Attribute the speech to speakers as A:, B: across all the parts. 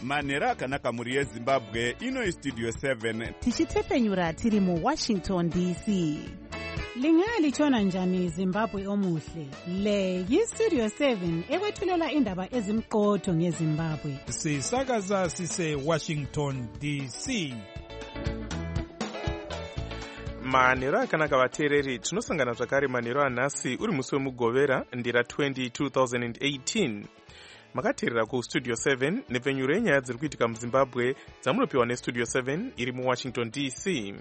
A: manhero akanaka mhuri yezimbabwe. Ino istudio 7
B: tichitefenyura tiri muWashington DC.
C: Lingalitshona njani Zimbabwe omuhle? Le yistudio 7 ekwethulela indaba ezimqotho ngeZimbabwe.
D: Sisakaza sise Washington DC.
E: Manhero akanaka vateereri, tinosangana zvakare manhero anhasi uri musi wemugovera ndira 2018. Makateerera kustudio 7 nepfenyuro yenyaya dziri kuitika muZimbabwe dzamunopiwa nestudio 7 iri muWashington DC.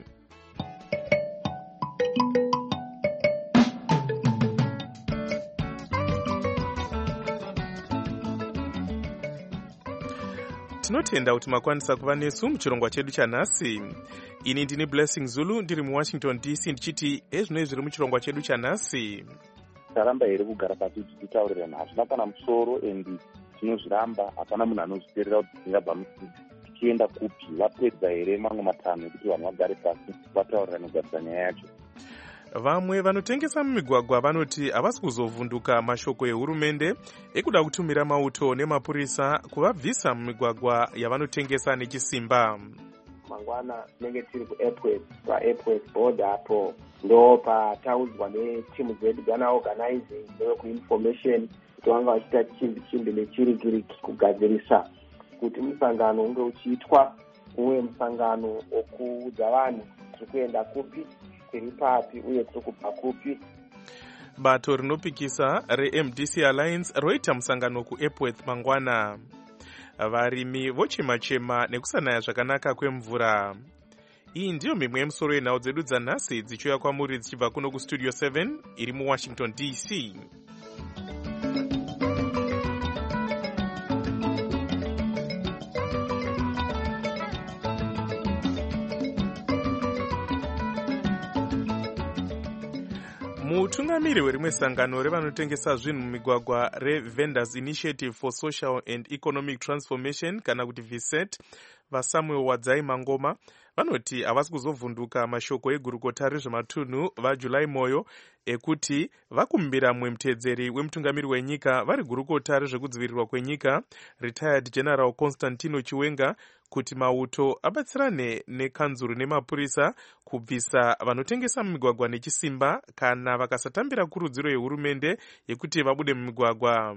E: Tinotenda kuti makwanisa kuva nesu muchirongwa chedu chanhasi. Ini ndini Blessing Zulu ndiri muWashington DC ndichiti ezvinoi zviri muchirongwa chedu chanhasi.
F: Taramba here kugara pasi kuti titaurirana, hazvina kana musoro endi tinozviramba, hapana munhu anozviteerera kuti tingabva musidi tichienda kupi. Vapedza here mamwe matanho ekuti vanhu vagare pasi vataurirane kugadzira nyaya yacho.
E: Vamwe vanotengesa mumigwagwa vanoti havasi kuzovhunduka mashoko ehurumende ekuda kutumira mauto nemapurisa kuvabvisa mumigwagwa yavanotengesa nechisimba.
G: Mangwana tinenge tiri pa-Airport board apo ndo pataudzwa netimu dzedu Ghana Organizing nekuinformation kuti vanga vachiita chimbi nechirikiriki kugadzirisa kuti musangano unge uchiitwa uye musangano okuudza vanhu tiri kuenda kupi, tiri papi uye tiri kubva kupi.
E: Bato rinopikisa reMDC Alliance roita musangano kuEpworth mangwana. Varimi vochema-chema nekusanaya zvakanaka kwemvura. Iyi ndiyo mimwe yemusoro yenhau dzedu dzanhasi dzichiuya kwamuri dzichibva kuno kustudio 7 iri muWashington DC. Mutungamiri werimwe sangano revanotengesa zvinhu mumigwagwa reVendors Initiative for Social and Economic Transformation kana kuti VSET, vaSamuel Wadzai Mangoma, vanoti havasi kuzovhunduka mashoko egurukota rezvematunhu vaJulai Moyo ekuti vakumbira mumwe mutedzeri wemutungamiri wenyika vari gurukota rezvekudzivirirwa kwenyika retired General Constantino Chiwenga kuti mauto abatsirane nekanzuru nemapurisa kubvisa vanotengesa mumigwagwa nechisimba kana vakasatambira kurudziro yehurumende yekuti vabude mumigwagwa.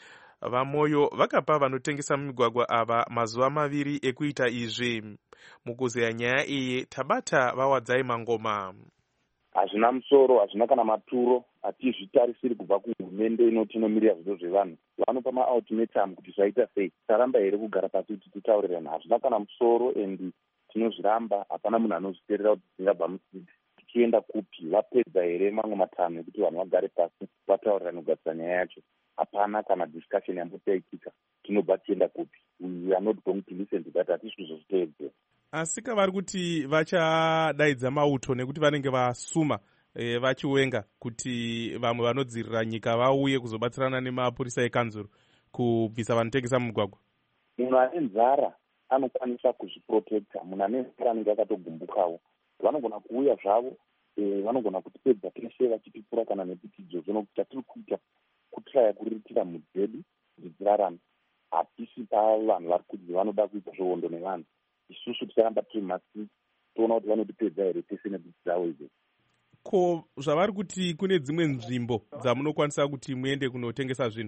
E: VaMoyo vakapa vanotengesa mumigwagwa ava mazuva 2 ekuita izvi. Mukuzeya nyaya iyi tabata vaWadzai Mangoma.
F: Hazvina musoro, hazvina kana maturo, hatizvitarisiri kubva kuhurumende inotinomiririra zvinhu zvevanhu. Vanopa maultimatum kuti zvaita sei. Taramba here kugara pasi kuti titaurirana, hazvina kana musoro endi tinozviramba, hapana munhu anozviteerera kuti tingabva musidi tichienda kupi. Vapedza here mamwe matanho ekuti vanhu vagare pasi vataurirane kugadzira nyaya yacho. Hapana kana discussion yambotaitika tinobva tienda kupi. We are not going to listen to that. Hatisi kuzozviteedzera.
E: Asi kavari kuti vachadaidza mauto nekuti vanenge vasuma vachiwenga kuti vamwe vanodzirira nyika vauye kuzobatsirana nemapurisa ekanzuru kubvisa vanotengesa mumugwagwa.
F: Munhu ane nzara anokwanisa kuzviprotecta. Munhu ane nzara anenge akatogumbukawo. Vanogona kuuya zvavo, vanogona kutipedza teshe vachitipfura kana nepitidzo. Zvino kuti tatiri kuita kutraya kuriritira mhuri dzedu kuti dzirarame. Hatisi pavanhu vari kuti vanoda kuita zvohondo nevanhu. Isusu tisaramba tiri masi toona kuti vanotipedza here tese nebvudzi dzavo idzi.
E: Ko zvavari kuti kune dzimwe nzvimbo dzamunokwanisa kuti muende kunotengesa zvinhu?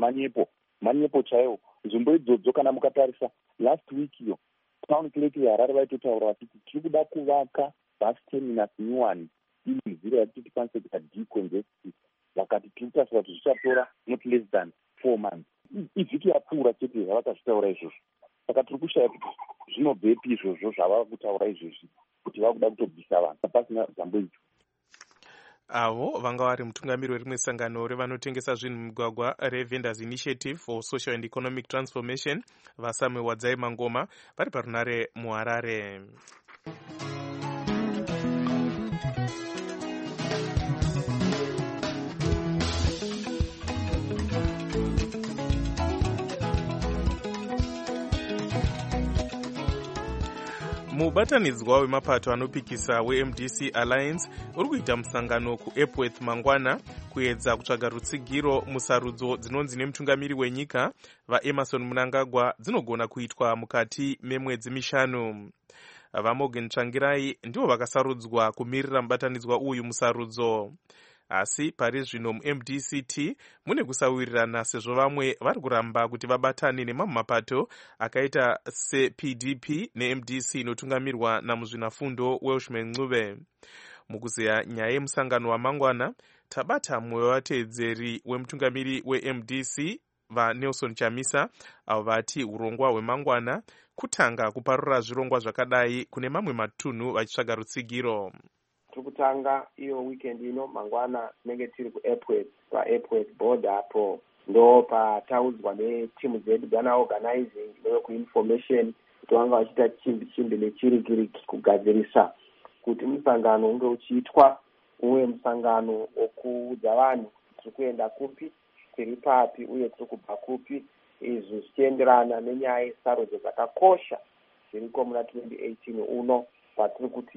E: Manyepo chaiwo. Nzvimbo idzodzo kana mukatarisa last week iyo town clerk yeHarare vaitotaura vachiti tiri kuda kuvaka bus terminus nyuwani iri nzira yekuti tikwanise kuita decongesti. Vakati tiri kutarisa kuti zvichatora not less than 4 months. Ivhiki yapfuura chete zvavakazvitaura izvozvo. Saka tiri kushaya kuti zvinobvepi izvozvo zvava kutaura izvezvi kuti vakuda kutobvisa vanhu pasina zambo icho. Avo vanga vari mutungamiri werimwe sangano revanotengesa zvinhu mumigwagwa reVendors Initiative for Social and Economic Transformation vaSamuel Wadzai Mangoma vari parunare muHarare. Mubatanidzwa wemapato anopikisa weMDC Alliance uri kuita musangano kuEpworth mangwana kuedza kutsvaga rutsigiro musarudzo dzinonzi nemutungamiri wenyika vaEmerson Mnangagwa dzinogona kuitwa mukati memwedzi 5. vaMorgan Tsvangirai ndivo vakasarudzwa kumirira mubatanidzwa uyu musarudzo. Asi pari zvino muMDCT mune kusawirirana sezvo vamwe vari kuramba kuti vabatane nemamwe mapato akaita sePDP neMDC inotungamirwa namuzvinafundo Welshman Ncube. Mukuzeya nyaya yemusangano wamangwana, tabata mumwe wevateedzeri wemutungamiri weMDC vaNelson Chamisa avo vati urongwa hwemangwana kutanga kuparura zvirongwa zvakadai kune mamwe matunhu vachitsvaga rutsigiro.
G: Tiri kutanga iyo weekend ino mangwana tinenge tiri paEpworth board apo ndo pataudzwa netimu dzedu Ghana Organizing nekuinformation kuti vanga vachiita chimbi nechirikiriki kugadzirisa kuti musangano unge uchiitwa uye musangano wokuudza vanhu tiri kuenda kupi, tiri papi uye tiri kubva kupi, izvi zvichienderana nenyaya yesarudzo dzakakosha dziriko muna 2018 uno patiri kuti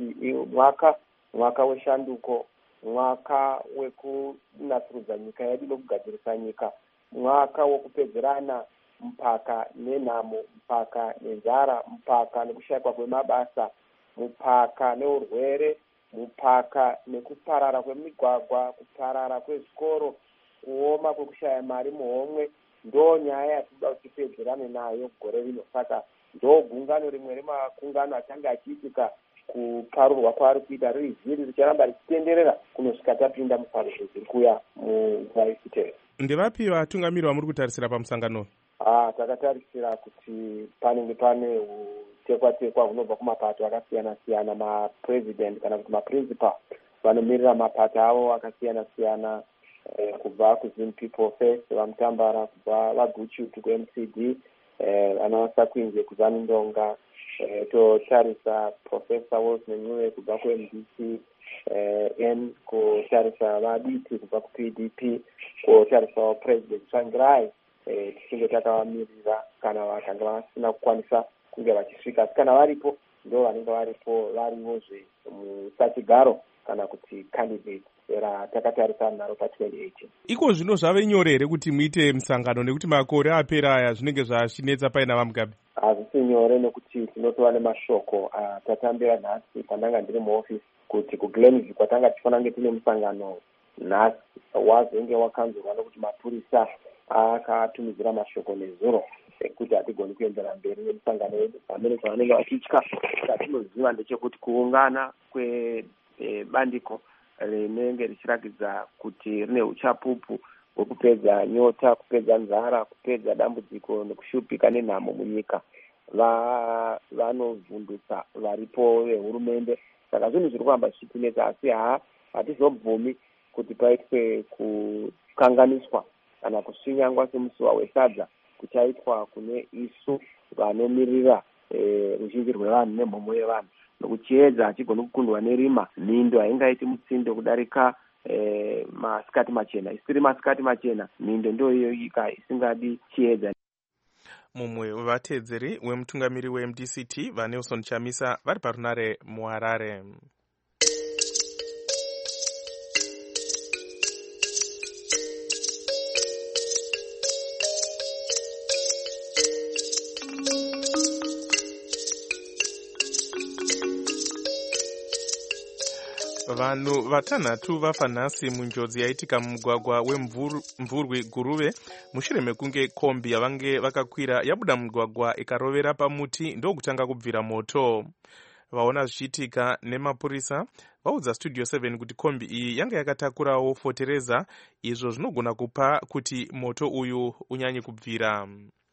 G: mwaka weshanduko, mwaka wekunasirudza nyika yedu nekugadzirisa nyika, mwaka wokupedzerana mpaka nenhamo, mpaka nenzara, mpaka nekushayikwa kwemabasa, mpaka neurwere, mpaka nekuparara kwemigwagwa, kuparara kwezvikoro, kuoma kwekushaya mari muhomwe. Ndo nyaya yatinoda kuti tipedzerane nayo gore rino. Saka ndo gungano rimwe remakungano achange achiitika kuparurwa kwaari kuita riri ziri richaramba richitenderera kunosvika tapinda musarudzo dziri kuuya munguva isitera.
E: Ndevapi vatungamiri vamuri kutarisira pamusangano?
G: Takatarisira kuti panenge pane utekwa hunobva kumapato akasiyana-siyana, mapresident kana kuti maprincipal vanomirira mapato avo akasiyana-siyana, kubva kuZim People First vaMutambara, kubva vaGuchutu kuMCD, vanaVasakwinje kuZanundonga, totarisa Professor Welshman Ncube kubva kuMDC, kutarisa vaDiti kubva kuPDP, kutarisa President Tsvangirai tichinge takavamirira kana vakanga vasina kukwanisa kunge vachisvika. Asi kana varipo ndo vanenge varipo varivozve musachigaro kana kuti candidate ratakatarisa naro pa2018.
E: Iko zvino zvave nyore here kuti muite musangano nekuti makore apera aya zvinenge zvachinetsa paina vaMugabe?
G: Hazvisi nyore nekuti tinotova nemashoko tatambira nhasi pandanga ndiri muofisi kuti kuGlenview kwatanga tichifanira kunge tine musangano nhasi wazenge wakanzurwa nekuti mapurisa akatumidzira mashoko nezuro ekuti hatigoni kuendera mberi nemusangano wedu. Pamene pavanenge vachitya tatinoziva ndechekuti kuungana kwebandiko rinenge richirakidza kuti rine uchapupu hwekupedza nyota, kupedza nzara, kupedza dambudziko nekushupika nenhamo munyika, vanovhundutsa varipo vehurumende. Saka zvinhu zviri kuramba zvichitinetsa, asi hatizobvumi kuti paitwe kukanganiswa kana kusvinyangwa semusiwa wesadza kuchaitwa kune isu vanomirira ruzhinji rwevanhu nemhomo yevanhu. Nokuchiedza hachigoni kukundwa nerima, mhindo haingaiti mutsindo kudarika masikati machena. Isiri masikati machena, mhindo ndiyo iyoyika isingadi chiedza.
E: Mumwe wevateedzeri wemutungamiri weMDCT vaNelson Chamisa vari parunare muHarare. Vanhu vatanhatu vafa nhasi munjodzi yaitika mumugwagwa wemvurwi Guruve mushure mekunge kombi yavange vakakwira yabuda mugwagwa ikarovera pamuti ndokutanga kubvira moto. Vaona zvichiitika nemapurisa vaudza Studio 7 kuti kombi iyi yanga yakatakurawo fotereza, izvo zvinogona kupa kuti moto uyu unyanye kubvira.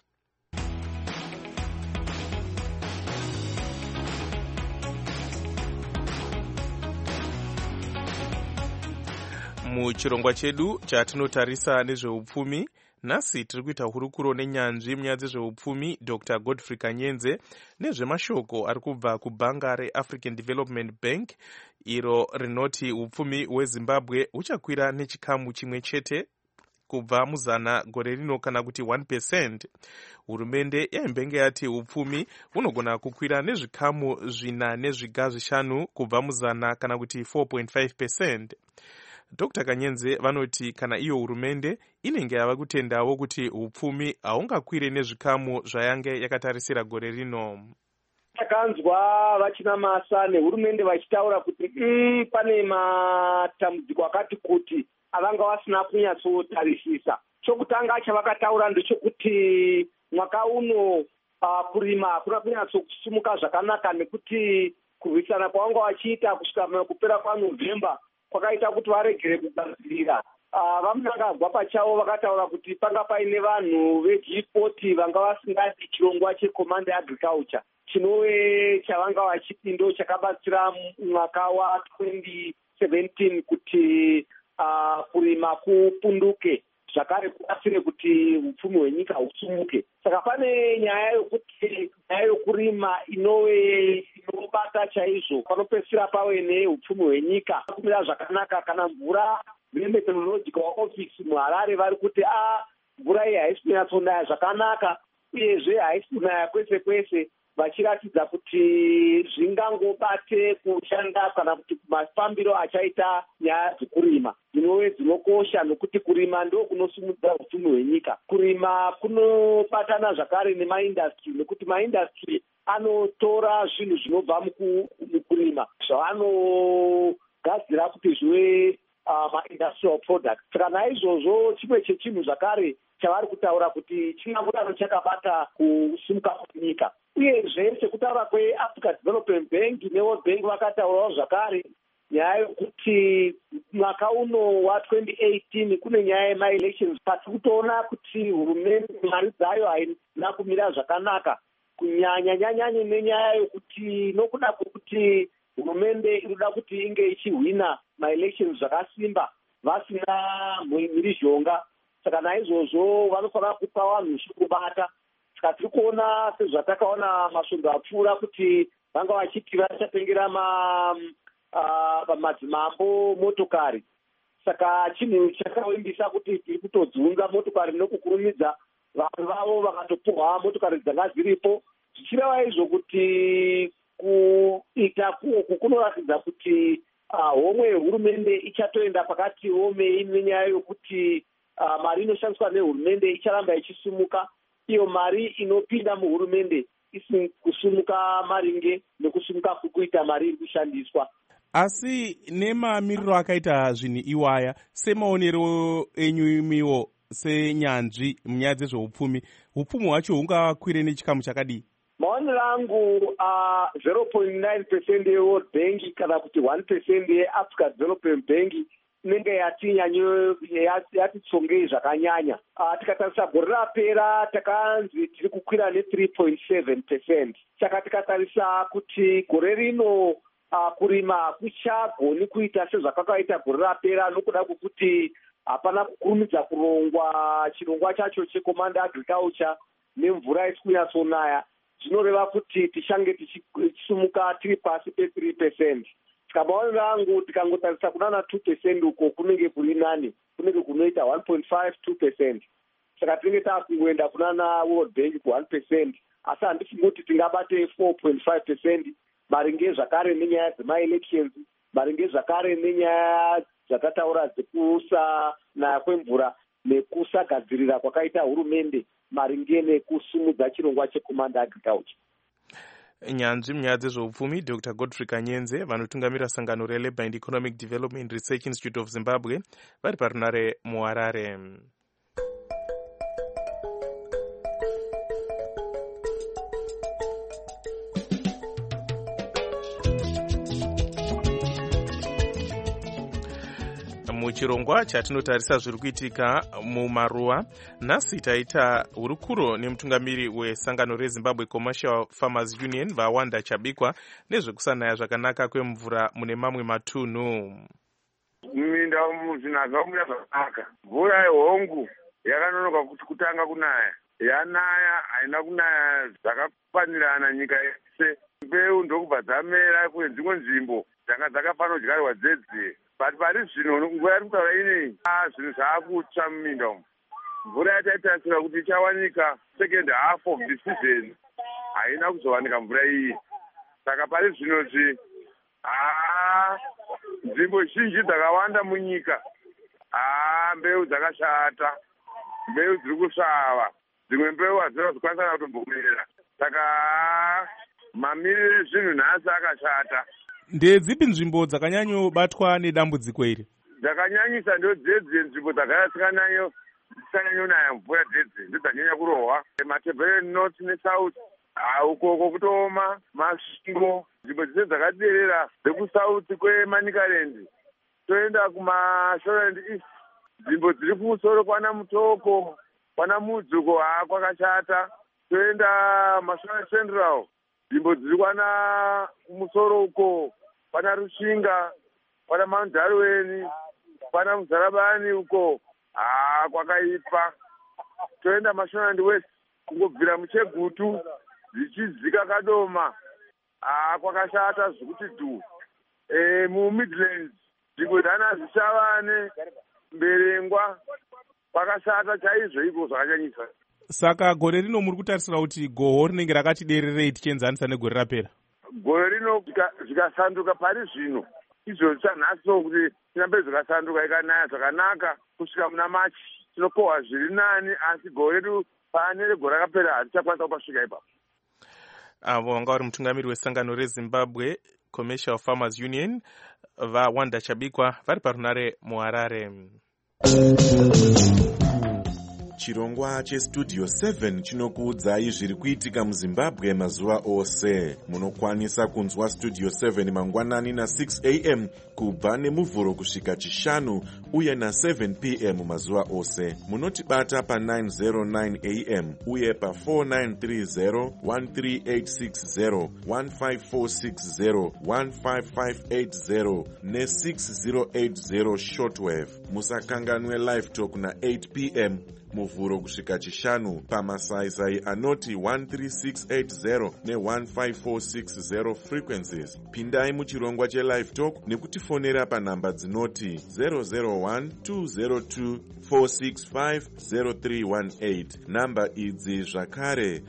E: Muchirongwa chedu chatinotarisa nezveupfumi, nhasi tiri kuita hurukuro nenyanzvi munyaya dzezveupfumi Dr. Godfrey Kanyenze nezvemashoko ari kubva kubhanga reAfrican Development Bank iro rinoti upfumi hweZimbabwe huchakwira nechikamu chimwe chete kubva muzana gore rino kana kuti 1%. Hurumende yaimbenge yati upfumi hunogona kukwira nezvikamu 4 nezviga 5 kubva muzana kana kuti 4.5%. Dr. Kanyenze vanoti kana iyo hurumende inenge yava kutendawo kuti upfumi haungakwire nezvikamu zvayange yakatarisira gore rino.
G: Takanzwa vachinamasa nehurumende vachitaura kuti pane matambudziko akati kuti avanga vasina kunyatsotarisisa. Chokutanga chavakataura ndechekuti mwaka uno kurima hakuna kunyatsokusumuka zvakanaka nekuti kurwisana kwavanga vachiita kusvika kupera kwaNovemba kwakaita kuti varegere kugadzirira. Vamunangagwa pachavo vakataura kuti panga paine vanhu veG40 vanga vasingadi chirongwa checommand agriculture chinove chavanga vachiti ndo chakabatsira mwaka wa2017 kuti kurima kupunduke zvakare kubatsire kuti upfumi hwenyika husumuke. Saka pane nyaya yokurima inobata chaizvo panopedzisira pave neupfumi hwenyika kumira zvakanaka kana mvura. Meteorological office muHarare vari kuti mvura iyi haisi kunyatsonaya zvakanaka uyezve haisi kunaya kwese kwese, vachiratidza kuti zvingangobate kushanda kana kuti mafambiro achaita nyaya dzekurima dzinove dzinokosha nokuti kurima ndo kunosumudza upfumi hwenyika. Kurima kunobatana zvakare nemaindastry nekuti maindastry anotora zvinhu zvinobva mukurima zvavanogadzira kuti zvive ma-industrial products. Saka naizvozvo chimwe chechinhu zvakare chavari kutaura kuti chingangodaro chakabata kusumuka kwenyika. Uyezve sekutaura kweAfrica Development Bank neWorld Bank vakataurawo zvakare nyaya yokuti mwaka uno wa2018 kune nyaya yema-elections. Pasi kutoona kuti hurumende mari dzayo haina kumira zvakanaka kunyanya nenyaya yokuti nokuda kwokuti hurumende inoda kuti inge ichihwina ma-elections zvakasimba vasina mhirizhonga. Saka naizvozvo vanofanira kupa vanhu zvekubata. Saka tiri kuona sezvatakaona masvondo apfuura kuti vanga vachiti vachatengera madzimambo motokari. Saka chinhu chakavimbisa kuti tiri kutodzunga motokari nokukurumidza, vanhu vavo vakatopuhwa motokari dzanga dziripo, zvichireva izvo kuti kuita kuoku kunoratidza kuti homwe yehurumende ichatoenda pakati homei nenyaya yokuti mari inoshandiswa nehurumende icharamba ichisumuka, iyo mari inopinda muhurumende isina kusumuka maringe nekusumuka kukuita mari iri kushandiswa.
E: Asi nemamiriro akaita zvinhu iwaya, semaonero enyu imiwo senyanzvi munyaya dzezveupfumi, upfumi hwacho hungakwire nechikamu chakadii?
G: Maonero angu 0.9% yeWorld Bank kana kuti 1% yeAfrica Development Bank inenge yatitsongei zvakanyanya. Tikatarisa gore rapera takanzi tiri kukwira ne3.7%. Saka tikatarisa kuti gore rino kurima hakuchagoni kuita sezvakakaita gore rapera nokuda kwokuti hapana kukurumidza kurongwa chirongwa chacho checommand agriculture nemvura isi kunyatsonaya. Zvinoreva kuti tichange tichisumuka tiri pasi pe3%. Saka maonero angu tikangotarisa kunana 2% uko kunenge kuri nani, kunenge kunoita 1.5-2%. Saka tinenge taakungoenda kunana World Bank ku1%, asi handifungi kuti tingabate 4.5% maringe zvakare nenyaya dzema-elections, maringe zvakare nenyaya dzatataura dzekusanaya kwemvura nekusagadzirira kwakaita hurumende maringe nekusumudza chirongwa checommand agriculture.
E: Nyanzvi munyaya dzezveupfumi Dr. Godfrey Kanyenze vanotungamira sangano reLabour and Economic Development Research Institute of Zimbabwe vari parunare muHarare. Muchirongwa chatinotarisa zviri kuitika mumaruwa, nhasi taita hurukuro nemutungamiri wesangano reZimbabwe Commercial Farmers Union vaWanda Chabikwa nezvekusanaya zvakanaka kwemvura mune mamwe matunhu.
H: Muminda umu zvinhu hazvakumira zvakanaka. Mvura yehongu yakanonoka kuti kutanga kunaya, yanaya haina kunaya zvakakwanirana nyika yese. Mbeu ndokubva dzamera kune dzimwe nzvimbo dzanga dzakafanira kudyarwa dzedze. Pari zvino nguva yari kutaura inei zvinhu zvaakutsva muminda umu. Mvura yataitarisira kuti ichawanika second half of the season haina kuzowanika mvura iyi. Saka pari zvinozvi nzvimbo zhinji dzakawanda munyika mbeu dzakashata, mbeu dziri kusvava, dzimwe mbeu hadzina kuzokwanisa kana kutombomera. Saka mamiriro ezvinhu nhasi akashata.
E: Ndedzipi nzvimbo dzakanyanyobatwa nedambudziko iri?
H: Dzakanyanyisa ndo dzedze nzvimbo dzisikanyanyonaya mvura dzedze ndodzanyanya kurohwa. Matebhureni north nesouth ukoko kutooma, masvingo, nzvimbo dzese dzakaderera dzekusouth kweManicaland toenda kumashoreland east, nzvimbo dziri kumusoro kwana Mutoko, kwana Mudzuko kwakashata. Toenda mashoreland central, nzvimbo dziri kwana kumusoro uko kwana Rushinga, kwana Mount Darwin, kwana Muzarabani uko kwakaipa. Toenda mashoreland west kungobvira Muchegutu zvichidzika Kadoma kwakashata zvikuti dhu. MuMidlands nzvimbo dzana Zvishavane, Mberengwa kwakashata chaizvo iko zvakanyanyisa.
E: Saka gore rino muri kutarisira kuti gohwo rinenge rakati dererei tichienzanisa negore rapera?
H: Gore rino zvikasanduka pari zvino izvo zvichanaso kuti tirambe zvikasanduka ikanaya zvakanaka kusvika muna Machi tinokohwa zviri nani, asi gore redu pane regore rakapera hatichakwanisa kupasvika ipapo.
E: Avo vanga vari mutungamiri wesangano reZimbabwe Commercial Farmers Union vaWanda Chabikwa vari parunare muHarare.
A: Chirongwa chestudio 7 chinokuudzai zviri kuitika muZimbabwe mazuva ose. Munokwanisa kunzwa studio 7 mangwanani na6 am kubva nemuvhuro kusvika chishanu uye na7 pm mazuva ose. Munotibata pa909 am uye pa4930, 13860, 15460, 15580 ne6080 shortwave. Musakanganwe live talk na8 pm muvhuro kusvika chishanu pamasaisai anoti 13680 ne15460 frequencies. Pindai muchirongwa chelive talk nekutifonera panhamba dzinoti 001-202-465-0318. Namba idzi zvakare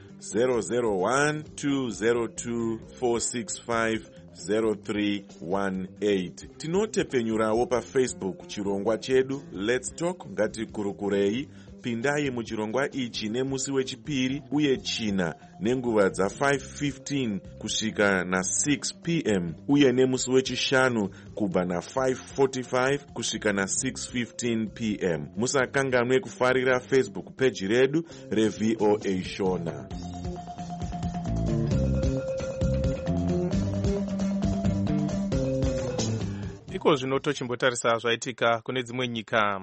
A: 001-202-465-0318. Tinotepenyurawo paFacebook chirongwa chedu Let's Talk ngatikurukurei. Pindai muchirongwa ichi nemusi wechipiri uye china nenguva dza5:15 kusvika na6 pm uye nemusi wechishanu kubva na5:45 kusvika na6:15 pm. Musakanganwe kufarira Facebook page redu reVOA Shona.
E: Iko zvino tochimbotarisa zvaitika kune dzimwe nyika.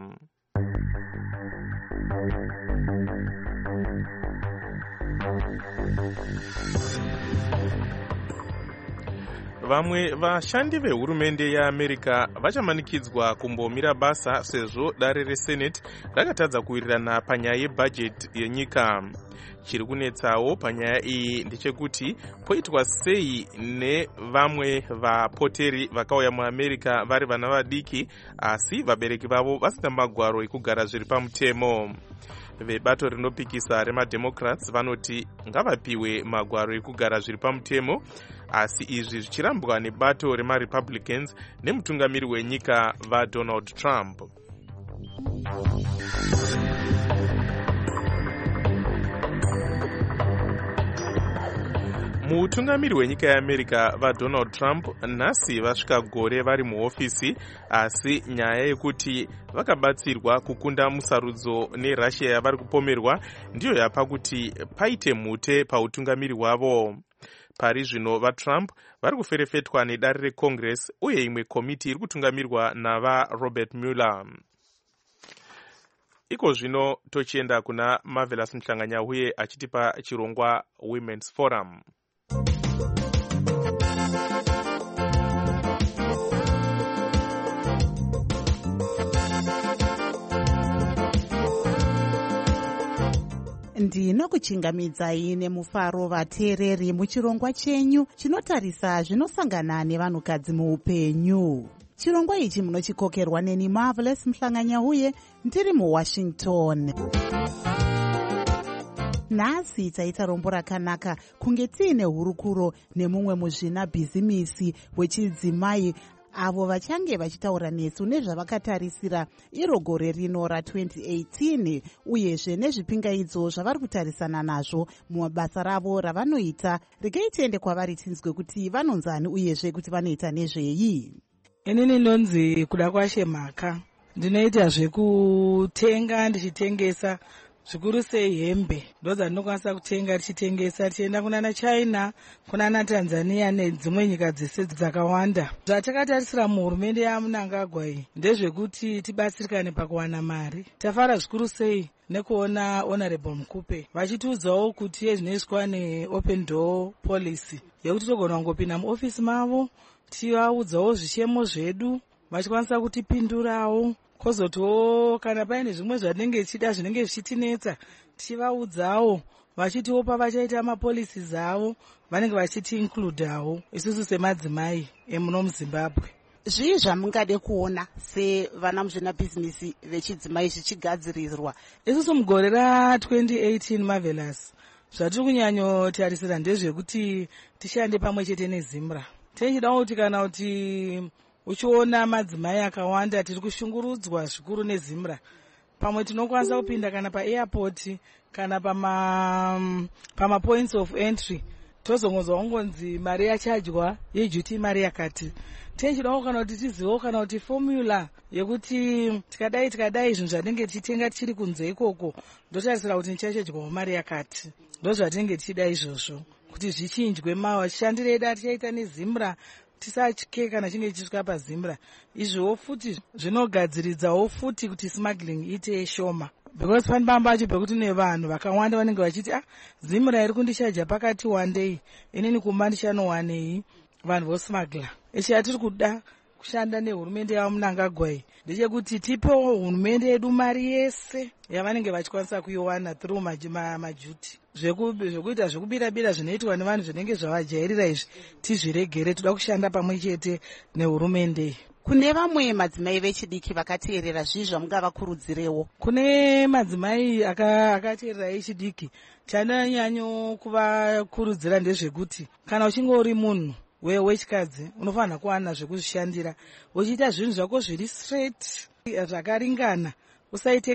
E: Vamwe vashandi vehurumende yeAmerica vachamanikidzwa kumbomira basa sezvo dare reSenate rakatadza kuwirirana panyaya yebhajeti yenyika. Chiri kunetsawo panyaya iyi ndechekuti poitwa sei nevamwe vapoteri vakauya muAmerica vari vana vadiki asi vabereki vavo vasina magwaro ekugara zviri pamutemo. Vebato rinopikisa remademocrats vanoti ngavapiwe magwaro ekugara zviri pamutemo, asi izvi zvichirambwa nebato remaRepublicans nemutungamiri wenyika vaDonald Trump. Mutungamiri wenyika yeAmerica vaDonald Trump nhasi vasvika gore vari muhofisi, asi nyaya yekuti vakabatsirwa kukunda musarudzo neRussia yavari kupomerwa ndiyo yapa kuti paite mhute pautungamiri hwavo. Pari zvino vaTrump vari kuferefetwa nedare reCongress uye imwe komiti iri kutungamirwa navaRobert Mueller. Iko zvino tochienda kuna Marvelous Mhlanganyauye achitipa chirongwa Women's Forum.
B: Ndinokuchingamidzai nemufaro vateereri muchirongwa chenyu chinotarisa zvinosangana nevanhukadzi muupenyu. Chirongwa ichi munochikokerwa neni Marvelous Mhlanganyauye ndiri muWashington. Nhasi taita rombo rakanaka kunge tiine hurukuro nemumwe muzvina bhizimisi wechidzimai avo vachange vachitaura nesu nezvavakatarisira iro gore rino ra2018 uyezve nezvipingaidzo zvavari kutarisana nazvo mubasa ravo ravanoita. Regai tiende kwavari tinzwe kuti vanonzani uyezve kuti vanoita nezvei.
I: Inini ndonzi Kuda Kwashe Mhaka. Ndinoita zvekutenga ndichitengesa, zvikuru sei hembe ndozvandinokwanisa kutenga tichitengesa, tichienda kunana China, kunana Tanzania nedzimwe nyika dzese dzakawanda. Zvatakatarisira muhurumende yaMnangagwa iyi ndezvekuti tibatsirikane pakuwana mari. Tafara zvikuru sei nekuona Honorable Mukupe vachitiudzawo kuti yezvinoiswa neopen door policy yekuti togona kungopinda muofisi mavo tivaudzawo zvichemo zvedu vachikwanisa kutipindurawo, kozotiwo kana paine zvimwe zvatinenge tichida zvinenge zvichitinetsa tichivaudzawo vachitiwo pavachaita mapolicies avo vanenge vachiti-includawo isusu semadzimai emuno muZimbabwe.
B: Zvii zvamungade kuona sevana muzvinabhizinisi vechidzimai zvichigadzirirwa?
I: Isusu mugore ra2018 Marvelous zvatiri kunyanyotarisira ndezvekuti tishande pamwe chete neZimra. Tichida kuti kana kuti uchiona madzimai akawanda tiri kushungurudzwa zvikuru neZimra, pamwe tinokwanisa kupinda kana paairport kana pama points of entry tozongonzwa ngonzi mari yachadywa yeduty mari yakati. Tichidawo kana kuti tizivewo kana kuti formula yekuti tikadai zvinhu zvatinenge tichitenga tiri kunze ikoko ndotarisira kuti ndichachadywawo mari yakati. Ndozvatinenge tichida izvozvo kuti zvichinjwe mashandiro edu atichaita neZimra tisatye kana chinge chisvika paZimra. Izvowo futi zvinogadziridzawo futi kuti smuggling iite shoma, because pane pambacho pekuti nevanhu vakawanda vanenge vachiti Zimra iri kundishaja pakati wandei inini kumba ndichanowanei, vanhu vosmugla. Ichi atiri kuda kushanda nehurumende yaMnangagwa iyi ndechekuti tipewo hurumende yedu mari yese yavanenge vachikwanisa kuiwana through majuti. Zvekuita zvekubira-bira zvinoitwa nevanhu zvinenge zvavajairira izvi tizviregere. Toda kushanda pamwe chete nehurumende.
B: Kune vamwe madzimai vechidiki vakateerera zvii zvamungavakurudzirewo?
I: Kune madzimai akateerera echidiki chandinyanyo kuvakurudzira ndezvekuti kana uchinge uri munhu wechikadzi unofanira kuwana zvekuzvishandira, uchiita zvinhu zvako zviri straight zvakaringana, usaite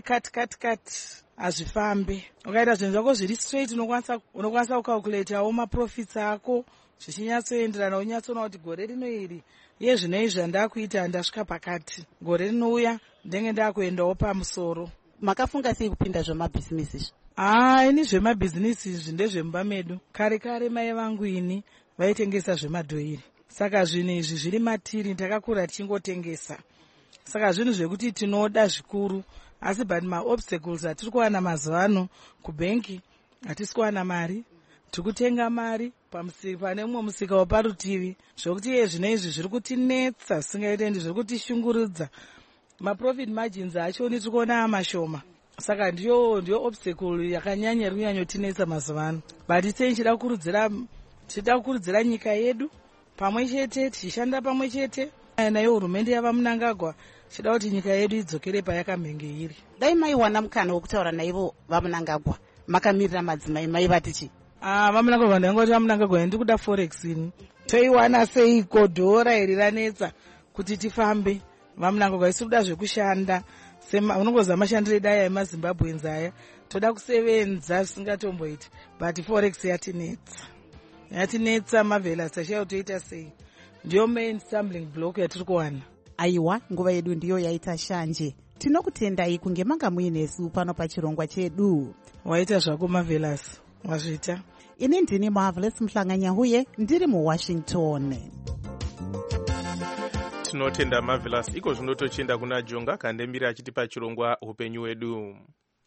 I: cut hazvifambe. Ukaita zvinhu zvako zviri straight unokwanisa kukalkuletawo maprofits ako zvichinyatsoenderana, unyatsoona kuti gore rino iri yezvinoizvi zvandakuita ndasvika pakati, gore rinouya ndenge ndakuendawo pamusoro.
B: Makafunga sei kupinda zvemabhizinisi izvi?
I: Ini zvemabhizinisi izvi ndezvemba medu. Kare mai vangu ini vaitengesa zvemadhoiri, saka zvinhu izvi zviri matiri ndakakura tichingotengesa. Saka zvinhu zvekuti tinoda zvikuru, asi but maobstacles atiri kuwana mazuva ano kubhenki hatisi kuwana mari, tiri kutenga mari pane umwe musika weparutivi, zvokuti zvinhu izvi zviri kutinetsa singaitendi, zviri kutishungurudza. Maprofit margins achoni tiri kuona mashoma, saka ndiyo obstacle yakanyanya iri kunyanyotinetsa mazuva ano. But tichida kukurudzira nyika yedu pamwe chete, tichishanda pamwe chete nayo hurumende yavaMnangagwa, tichida kuti nyika yedu idzokere payakamhenge iri.
B: Dai maiwana mukana wokutaura naivo vaMnangagwa, makamirira madzimai maivati chii?
I: vaMnangagwa ndangoti vaMnangagwa ndiri kuda forex ini toiwana seiko, dhora iri ranetsa kuti tifambe. vaMnangagwa isi kuda zvekushanda, unongoziva mashandiro edu aya emaZimbabweans aya, toda kusevenza zvisingatomboiti, but forex yatinetsa Marvelous, achaiyo toita sei? Ndiyo main stumbling block yatiri kuwana.
B: Aiwa, nguva yedu ndiyo yaita shanje. Tinokutendai kunge manga muinesu pano pachirongwa chedu.
I: Waita zvako Marvelous, wazvita.
B: Ini ndini Marvelous Mhlanganyahuye, ndiri muWashington.
E: Tinotenda Marvelous. Iko zvinotochienda kuna Jonga kandembiri achitipa chirongwa upenyu wedu.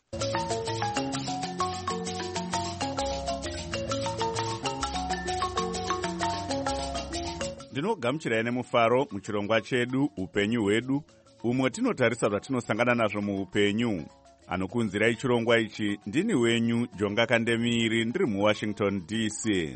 A: Ndinogamuchirai nemufaro muchirongwa chedu upenyu hwedu, umwe tinotarisa zvatinosangana nazvo muupenyu. Anokunzirai chirongwa ichi ndini wenyu Jonga Kandemiri, ndiri muWashington DC.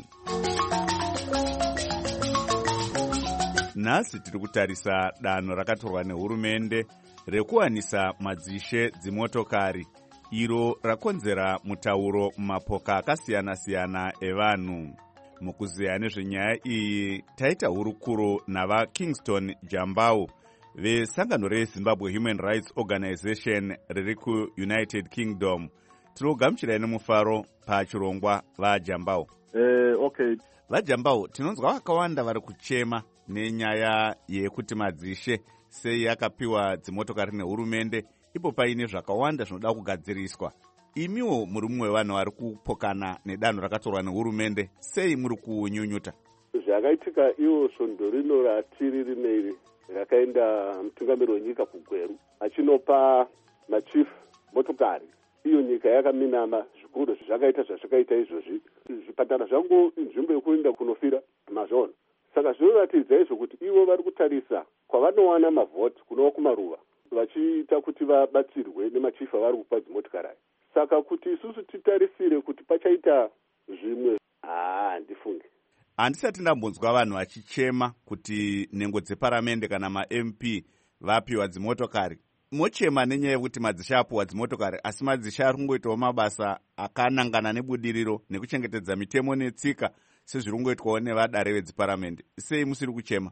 A: Nhasi tiri kutarisa danho rakatorwa nehurumende rekuwanisa madzishe dzimotokari, iro rakonzera mutauro mumapoka akasiyana-siyana evanhu. mukuzeya nezvenyaya iyi taita hurukuro navakingston jambau vesangano rezimbabwe human rights organization riri kuunited kingdom. Tinogamuchirai nemufaro pachirongwa vajambau.
J: Okay.
A: Vajambau, tinonzwa vakawanda vari kuchema nenyaya yekuti madzishe sei akapiwa dzimotokari nehurumende ipo paine zvakawanda zvinoda kugadziriswa. Imiwo muri mumwe wevanhu vari kupokana nedanho rakatorwa nehurumende, sei muri kunyunyuta?
J: Zvakaitika iwo svondo rino ratiri rineri rakaenda mutungamiri wenyika kugweru achinopa machief motokari. Iyo nyika yakaminama zvikuru zvakaita zvazvakaita izvozvi. Zvipatara zvangu nzvimbo yekuenda kunofira mazvona. Saka zvinoratidza izvo kuti ivo vari kutarisa kwavanowana mavhoti kunova kumaruva vachiita kuti vabatsirwe nemachifu avari kupa dzimotokari. Saka kuti isusu titarisire kuti pachaita zvimwe, handifunge.
A: Handisati ndambonzwa vanhu vachichema kuti nhengo dzeparamende kana ma-MP vapiwa dzimotokari. Mochema nenyaya yekuti madzisha apiwa dzimotokari, asi madzisha ari kungoitawo mabasa akanangana nebudiriro nekuchengetedza mitemo netsika sezviri kungoitwawo nevadare vedziparamende. Sei musiri kuchema?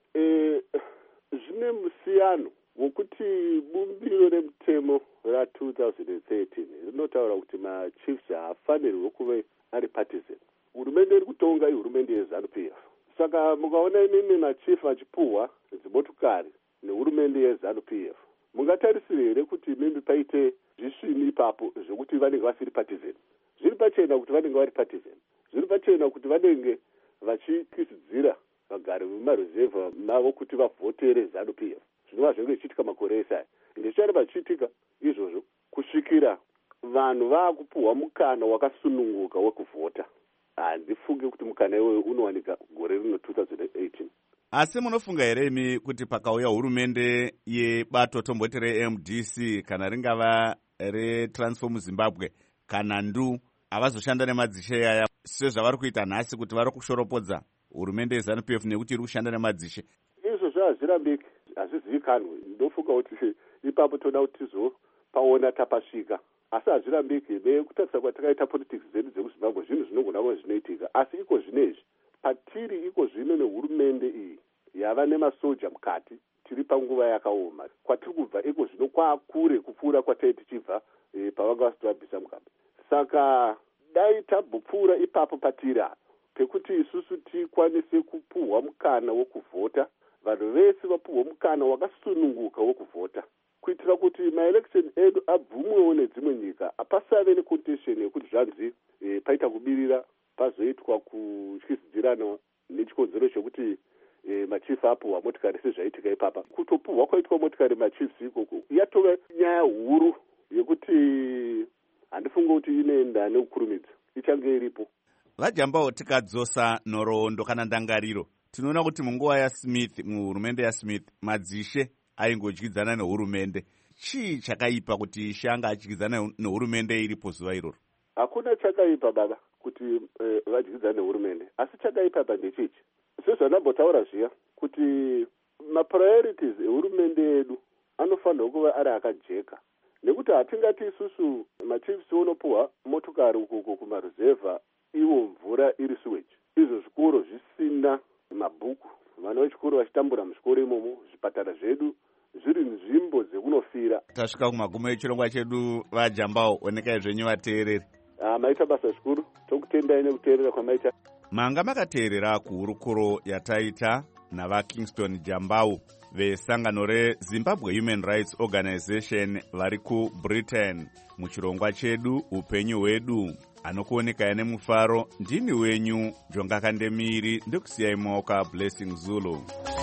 J: Zvine musiyano wokuti bumbiro remutemo ra2013 rinotaura kuti machiefs haafanirwi kuve ari partisan. Hurumende iri kutonga ihurumende yeZANU-PF. Saka mukaona imimi machief achipuhwa dzimotokari nehurumende yeZANU-PF, mungatarisire here kuti imimi paite zvisvini ipapo zvokuti vanenge vasiri partisan? Zviri pachena kuti vanenge vari partisan. Zviri pachena kuti vanenge vachikisidzira vagari vemaruzevha mavo kuti vavhotere ZANU-PF. Zvinova zvinenge zvichiitika makore esaya. Ndechari vachiitika izvozvo kusvikira vanhu vaakupuhwa mukana wakasununguka wekuvhota. Handifunge kuti mukana iwoyo unowanika gore rino 2018.
A: Asi munofunga here imi kuti pakauya hurumende yebato tomboti reMDC kana ringava reTransform Zimbabwe kana NDU havazoshanda nemadzishe yaya sezvavari kuita nhasi kuti vari kushoropodza hurumende yeZANU-PF nekuti iri kushanda nemadzishe?
J: Izvozvo hazvirambiki, hazvizivikanwi. Ndofunga kuti ipapo toda kuti tizopaona tapasvika. Asi hazvirambiki nekutarisa kwatakaita politics dzedu dzekuZimbabwe, zvinhu zvinogona kuva zvinoitika. Asi iko zvinezvi patiri iko zvino nehurumende iyi yava nemasoja mukati, tiri panguva yakaoma. Kwatiri kubva iko zvino kwakure kupfuura kwatai tichibva pavanga vasitobvisa mukabe. Saka dai tabvupfuura ipapo patiri apa pekuti isusu tikwanise kupuhwa mukana wokuvhota, vanhu vese vapuhwa mukana wakasununguka wokuvhota, kuitira kuti maelection edu abvumwewo nedzimwe nyika, apasave necontestion yekuti zvanzi paita kubirira pazoitwa kutyisidzirana nechikonzero chekuti machief apuhwa motikari sezvaitika ipapa. Kutopuhwa kwaitwa motikari machiefs ikoko yatova nyaya huru yekuti handifunga kuti inoenda nekukurumidza, ichange iripo.
A: Vajambao, tikadzosa nhoroondo kana ndangariro, tinoona kuti munguva yaSmith, muhurumende yaSmith, madzishe aingodyidzana nehurumende. Chii chakaipa kuti shanga achidyidzana nehurumende iripo zuva iroro?
J: Hakuna chakaipa baba kuti vadyidzana nehurumende, asi chakaipa pandechichi sezvandambotaura zviya kuti mapriorities ehurumende yedu anofanirwa kuva ari akajeka, nekuti hatingati isusu machiefs unopuhwa motokari ukoko kumaruzevha iwo mvura iri sewage, izvo zvikoro zvisina mabhuku, vana vechikoro vachitambura muzvikoro imomo, zvipatara zvedu zviri nzvimbo dzekunofira.
A: Tasvika kumagumo echirongwa chedu vajambao, onekai zvenyu vateereri.
J: Maita basa zvikuru, tokutendai nekuteerera kwamaita.
A: Manga makateerera kuhurukuro yataita navakingston jambau vesangano reZimbabwe Human Rights Organization vari kuBritain muchirongwa chedu upenyu hwedu. Anokuonekai nemufaro ndini wenyu Jonga Kandemiri, ndokusiyai maoka Blessing Zulu.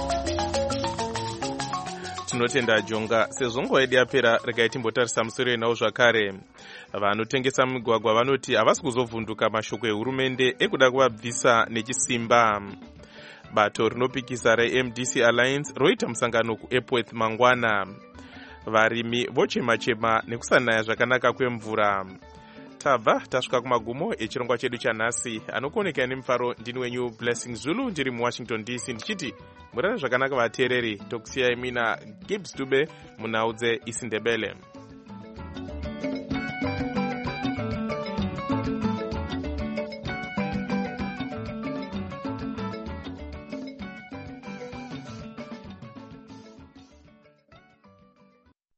E: Tinotenda Jonga. Sezvo nguva yedu yapera, regai timbotarisa musoro nawo zvakare. Vanotengesa migwagwa vanoti havasi kuzovhunduka mashoko ehurumende ekuda kuvabvisa nechisimba. Bato rinopikisa reMDC Alliance roita musangano kuEpworth mangwana. Varimi vochema-chema nekusanaya zvakanaka kwemvura. Tabva tasvika kumagumo echirongwa chedu chanhasi. Anokuonekai nemufaro ndini wenyu Blessing Zulu, ndiri muWashington DC, ndichiti murare zvakanaka vateereri. Tokusiyai mina Gibbs Dube munhau dzeIsindebele.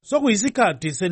D: sokuyisikhathi